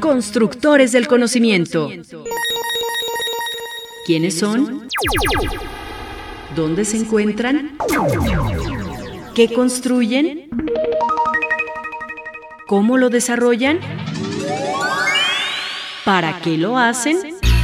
Constructores del conocimiento. ¿Quiénes son? ¿Dónde se encuentran? ¿Qué construyen? ¿Cómo lo desarrollan? ¿Para qué lo hacen?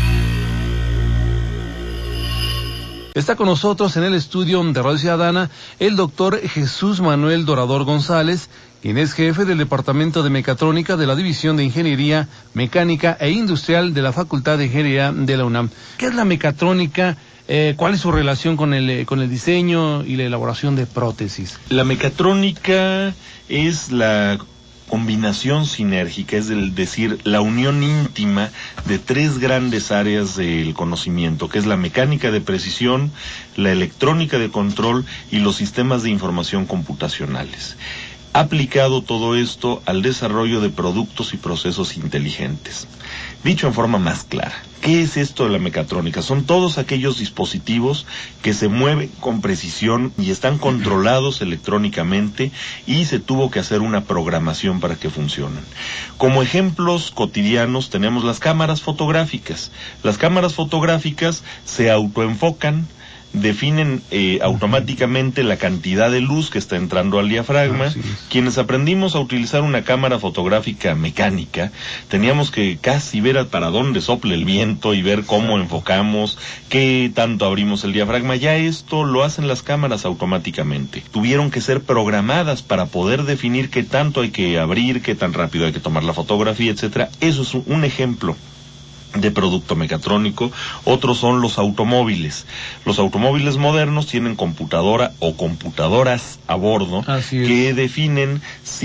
Está con nosotros en el estudio de Radio Ciudadana el doctor Jesús Manuel Dorador González, quien es jefe del Departamento de Mecatrónica de la División de Ingeniería Mecánica e Industrial de la Facultad de Ingeniería de la UNAM. ¿Qué es la mecatrónica? ¿Cuál es su relación con el diseño y la elaboración de prótesis? La mecatrónica es la combinación sinérgica, es decir, la unión íntima de tres grandes áreas del conocimiento, que es la mecánica de precisión, la electrónica de control y los sistemas de información computacionales. Aplicado todo esto al desarrollo de productos y procesos inteligentes. Dicho en forma más clara, ¿qué es esto de la mecatrónica? Son todos aquellos dispositivos que se mueven con precisión y están controlados electrónicamente y se tuvo que hacer una programación para que funcionen. Como ejemplos cotidianos tenemos las cámaras fotográficas. Las cámaras fotográficas se autoenfocan, definen automáticamente la cantidad de luz que está entrando al diafragma. Quienes aprendimos a utilizar una cámara fotográfica mecánica, teníamos que casi ver para dónde sopla el viento y ver cómo enfocamos, qué tanto abrimos el diafragma. Ya esto lo hacen las cámaras automáticamente. Tuvieron que ser programadas para poder definir qué tanto hay que abrir, qué tan rápido hay que tomar la fotografía, etcétera. Eso es un ejemplo de producto mecatrónico. Otros son los automóviles. Los automóviles modernos tienen computadora o computadoras a bordo que definen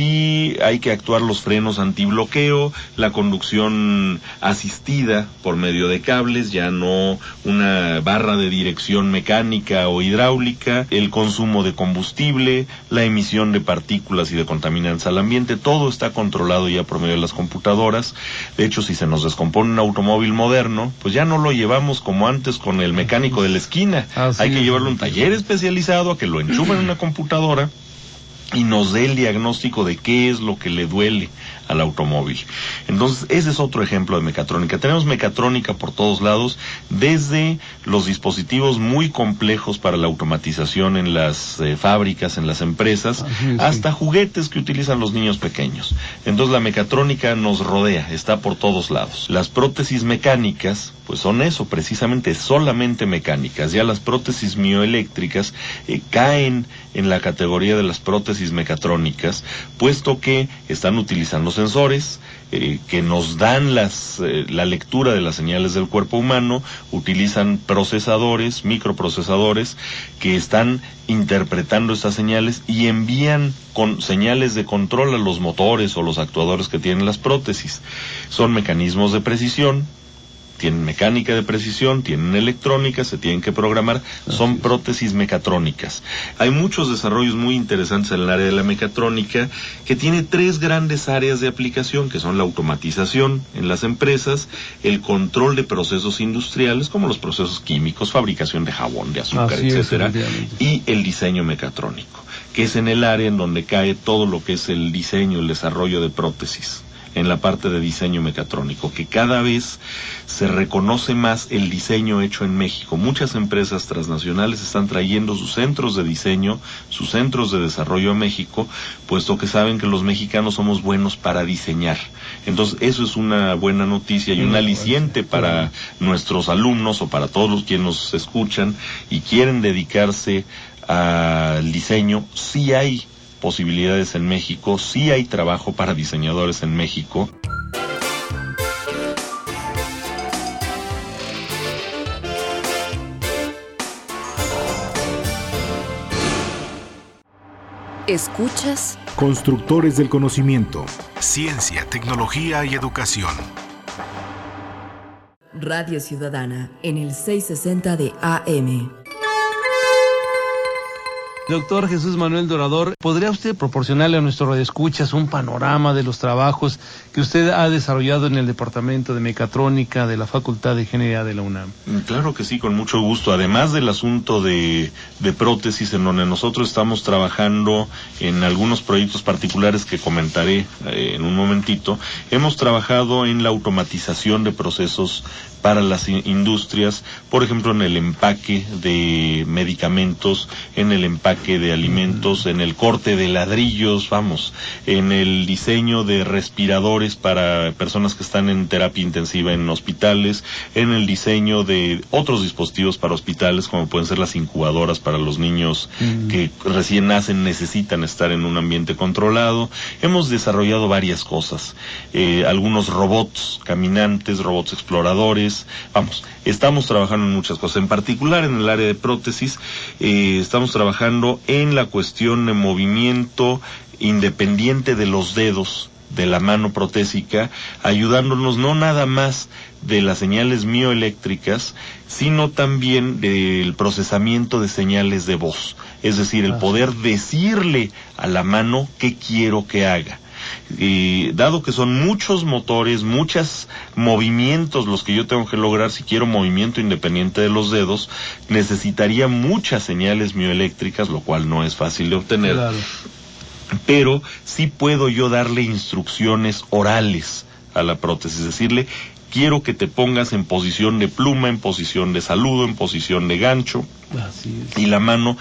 si hay que actuar los frenos antibloqueo, la conducción asistida por medio de cables, ya no una barra de dirección mecánica o hidráulica, el consumo de combustible, la emisión de partículas y de contaminantes al ambiente. Todo está controlado ya por medio de las computadoras. De hecho, si se nos descompone un automóvil moderno, pues ya no lo llevamos como antes con el mecánico de la esquina. Hay que llevarlo a un taller especializado, a que lo enchufen en una computadora y nos dé el diagnóstico de qué es lo que le duele al automóvil. Entonces, ese es otro ejemplo de mecatrónica. Tenemos mecatrónica por todos lados, desde los dispositivos muy complejos para la automatización en las fábricas, en las empresas, hasta juguetes que utilizan los niños pequeños. Entonces, la mecatrónica nos rodea, está por todos lados. Las prótesis mecánicas, pues son eso, precisamente solamente mecánicas. Ya las prótesis mioeléctricas caen en la categoría de las prótesis mecatrónicas, puesto que están utilizando sensores que nos dan la lectura de las señales del cuerpo humano, utilizan procesadores, microprocesadores, que están interpretando estas señales y envían con señales de control a los motores o los actuadores que tienen las prótesis. Son mecanismos de precisión, tienen mecánica de precisión, tienen electrónica, se tienen que programar, son prótesis mecatrónicas. Hay muchos desarrollos muy interesantes en el área de la mecatrónica, que tiene tres grandes áreas de aplicación, que son la automatización en las empresas, el control de procesos industriales, como los procesos químicos, fabricación de jabón, de azúcar, etcétera, y el diseño mecatrónico, que es en el área en donde cae todo lo que es el diseño, el desarrollo de prótesis, en la parte de diseño mecatrónico, que cada vez se reconoce más el diseño hecho en México. Muchas empresas transnacionales están trayendo sus centros de diseño, sus centros de desarrollo a México, puesto que saben que los mexicanos somos buenos para diseñar. Entonces, eso es una buena noticia y un aliciente para nuestros alumnos o para todos los que nos escuchan y quieren dedicarse al diseño. Sí hay posibilidades en México, sí hay trabajo para diseñadores en México. ¿Escuchas? Constructores del conocimiento. Ciencia, tecnología y educación. Radio Ciudadana en el 660 de AM. Doctor Jesús Manuel Dorador, ¿podría usted proporcionarle a nuestros radioescuchas un panorama de los trabajos que usted ha desarrollado en el Departamento de Mecatrónica de la Facultad de Ingeniería de la UNAM? Claro que sí, con mucho gusto. Además del asunto de prótesis, en donde nosotros estamos trabajando en algunos proyectos particulares que comentaré en un momentito, hemos trabajado en la automatización de procesos para las industrias, por ejemplo, en el empaque de medicamentos, en el empaque de alimentos, en el corte de ladrillos, en el diseño de respiradores para personas que están en terapia intensiva en hospitales, en el diseño de otros dispositivos para hospitales, como pueden ser las incubadoras para los niños que recién nacen, necesitan estar en un ambiente controlado. Hemos desarrollado varias cosas, algunos robots caminantes, robots exploradores. Estamos trabajando en muchas cosas, en particular en el área de prótesis. Estamos trabajando en la cuestión de movimiento independiente de los dedos de la mano protésica, ayudándonos no nada más de las señales mioeléctricas, sino también del procesamiento de señales de voz, es decir, el poder decirle a la mano qué quiero que haga. Dado que son muchos motores, muchos movimientos los que yo tengo que lograr, si quiero movimiento independiente de los dedos, necesitaría muchas señales mioeléctricas, lo cual no es fácil de obtener. Claro. Pero sí puedo yo darle instrucciones orales a la prótesis, decirle, quiero que te pongas en posición de pluma, en posición de saludo, en posición de gancho. Así es. Y la mano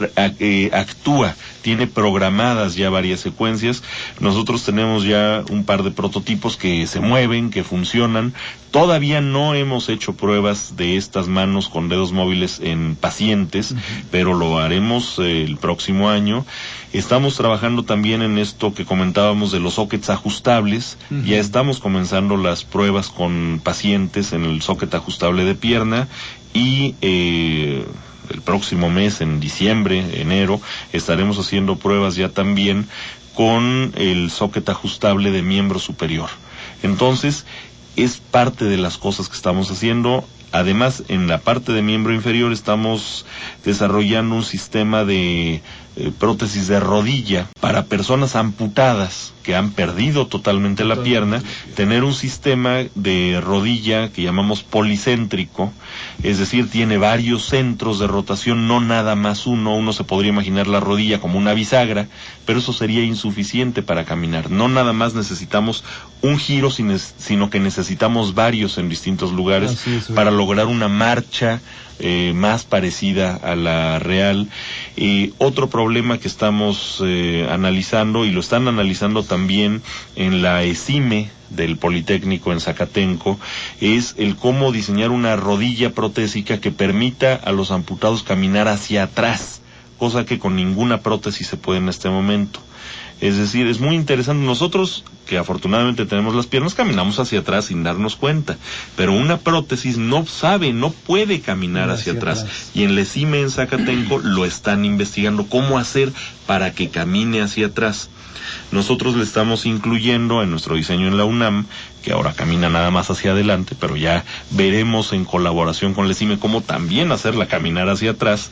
actúa, tiene programadas ya varias secuencias. Nosotros tenemos ya un par de prototipos que se mueven, que funcionan. Todavía no hemos hecho pruebas de estas manos con dedos móviles en pacientes, pero lo haremos el próximo año. Estamos trabajando también en esto que comentábamos de los sockets ajustables. Ya estamos comenzando las pruebas con pacientes en el socket ajustable de pierna y el próximo mes, en diciembre, enero, estaremos haciendo pruebas ya también con el socket ajustable de miembro superior. Entonces, es parte de las cosas que estamos haciendo. Además, en la parte de miembro inferior estamos desarrollando un sistema de prótesis de rodilla para personas amputadas que han perdido totalmente la pierna, tener un sistema de rodilla que llamamos policéntrico, es decir, tiene varios centros de rotación, no nada más uno. Uno se podría imaginar la rodilla como una bisagra, pero eso sería insuficiente para caminar. No nada más necesitamos un giro, sino que necesitamos varios en distintos lugares para lograr una marcha más parecida a la real. Otro problema que estamos analizando, y lo están analizando también en la ESIME del Politécnico en Zacatenco, es el cómo diseñar una rodilla protésica que permita a los amputados caminar hacia atrás, cosa que con ninguna prótesis se puede en este momento. Es decir, es muy interesante. Nosotros, que afortunadamente tenemos las piernas, caminamos hacia atrás sin darnos cuenta, pero una prótesis no puede caminar hacia atrás. Y en la ESIME en Zacatenco lo están investigando cómo hacer para que camine hacia atrás. Nosotros le estamos incluyendo en nuestro diseño en la UNAM, que ahora camina nada más hacia adelante, pero ya veremos en colaboración con la ESIME cómo también hacerla caminar hacia atrás,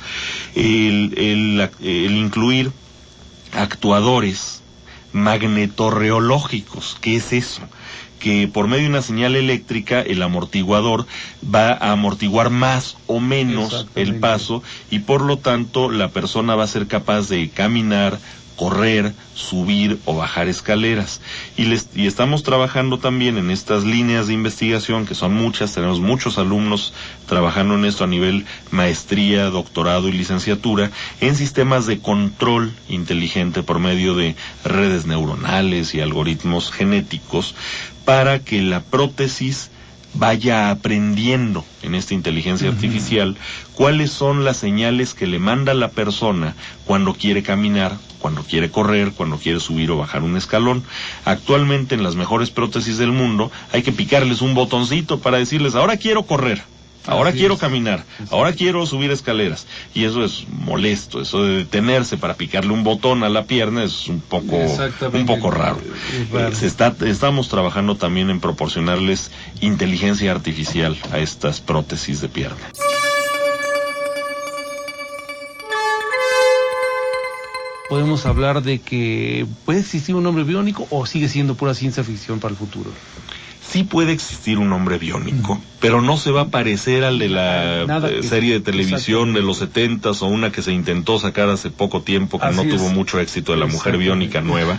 el incluir actuadores magnetorreológicos. ¿Qué es eso? Que por medio de una señal eléctrica el amortiguador va a amortiguar más o menos el paso, y por lo tanto la persona va a ser capaz de caminar, correr, subir o bajar escaleras. Y estamos trabajando también en estas líneas de investigación, que son muchas. Tenemos muchos alumnos trabajando en esto a nivel maestría, doctorado y licenciatura, en sistemas de control inteligente por medio de redes neuronales y algoritmos genéticos, para que la prótesis vaya aprendiendo en esta inteligencia artificial cuáles son las señales que le manda la persona cuando quiere caminar, cuando quiere correr, cuando quiere subir o bajar un escalón. Actualmente en las mejores prótesis del mundo hay que picarles un botoncito para decirles, ahora quiero correr, ahora quiero caminar, ahora quiero subir escaleras. Y eso es molesto, eso de detenerse para picarle un botón a la pierna es un poco raro. Estamos trabajando también en proporcionarles inteligencia artificial a estas prótesis de pierna. podemos hablar de que puede existir un hombre biónico o sigue siendo pura ciencia ficción para el futuro? Sí puede existir un hombre biónico, pero no se va a parecer al de la serie de televisión de los 70s o una que se intentó sacar hace poco tiempo que no tuvo mucho éxito, de la mujer biónica nueva.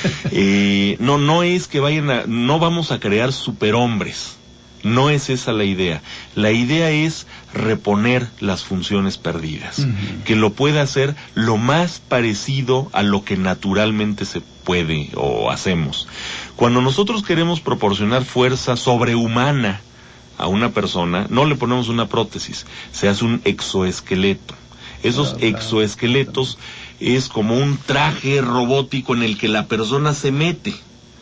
No es que no vamos a crear superhombres. No es esa la idea. La idea es reponer las funciones perdidas, que lo pueda hacer lo más parecido a lo que naturalmente se puede o hacemos. Cuando nosotros queremos proporcionar fuerza sobrehumana a una persona, no le ponemos una prótesis, se hace un exoesqueleto. Esos exoesqueletos es como un traje robótico en el que la persona se mete.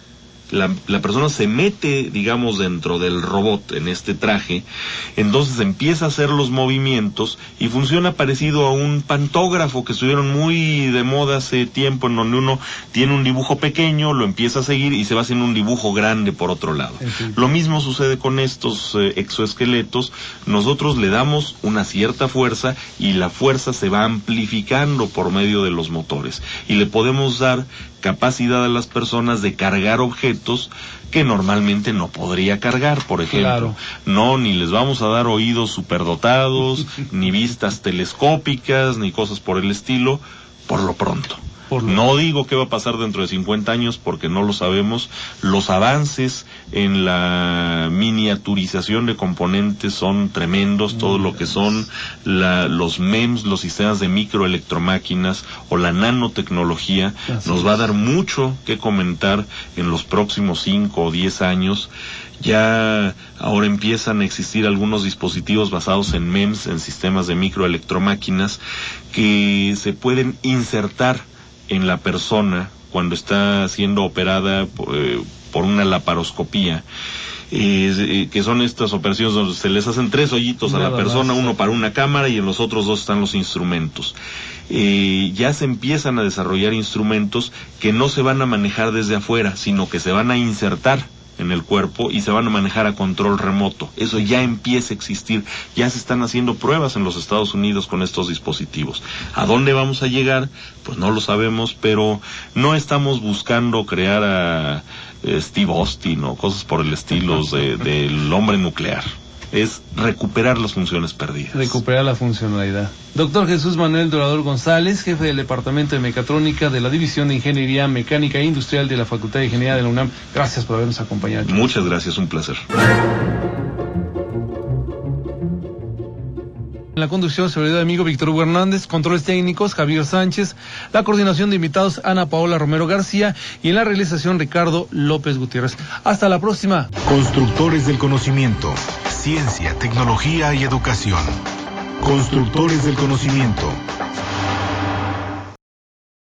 La persona se mete, digamos, dentro del robot, en este traje, entonces empieza a hacer los movimientos y funciona parecido a un pantógrafo que estuvieron muy de moda hace tiempo, en donde uno tiene un dibujo pequeño, lo empieza a seguir y se va haciendo un dibujo grande por otro lado. Lo mismo sucede con estos exoesqueletos. Nosotros le damos una cierta fuerza y la fuerza se va amplificando por medio de los motores y le podemos dar capacidad a las personas de cargar objetos que normalmente no podría cargar, por ejemplo. No, ni les vamos a dar oídos superdotados, ni vistas telescópicas, ni cosas por el estilo, por lo pronto. No digo qué va a pasar dentro de 50 años porque no lo sabemos. Los avances en la miniaturización de componentes son tremendos. Todo lo que son los MEMS, los sistemas de microelectromáquinas o la nanotecnología nos va a dar mucho que comentar en los próximos 5 o 10 años. Ya ahora empiezan a existir algunos dispositivos basados en MEMS, en sistemas de microelectromáquinas, que se pueden insertar en la persona cuando está siendo operada por una laparoscopía, que son estas operaciones donde se les hacen 3 hoyitos a la persona, uno para una cámara y en los otros 2 están los instrumentos. Ya se empiezan a desarrollar instrumentos que no se van a manejar desde afuera, sino que se van a insertar en el cuerpo y se van a manejar a control remoto. Eso ya empieza a existir, ya se están haciendo pruebas en los Estados Unidos con estos dispositivos. ¿A dónde vamos a llegar? Pues no lo sabemos, pero no estamos buscando crear a Steve Austin o cosas por el estilo del hombre nuclear. Es recuperar las funciones perdidas. Recuperar la funcionalidad. Doctor Jesús Manuel Dorador González, jefe del Departamento de Mecatrónica de la División de Ingeniería Mecánica e Industrial de la Facultad de Ingeniería de la UNAM. Gracias por habernos acompañado. Muchas gracias, un placer. En la conducción, seguridad amigo Víctor Hugo Hernández, controles técnicos Javier Sánchez, la coordinación de invitados Ana Paola Romero García y en la realización Ricardo López Gutiérrez. Hasta la próxima. Constructores del conocimiento, ciencia, tecnología y educación. Constructores del conocimiento.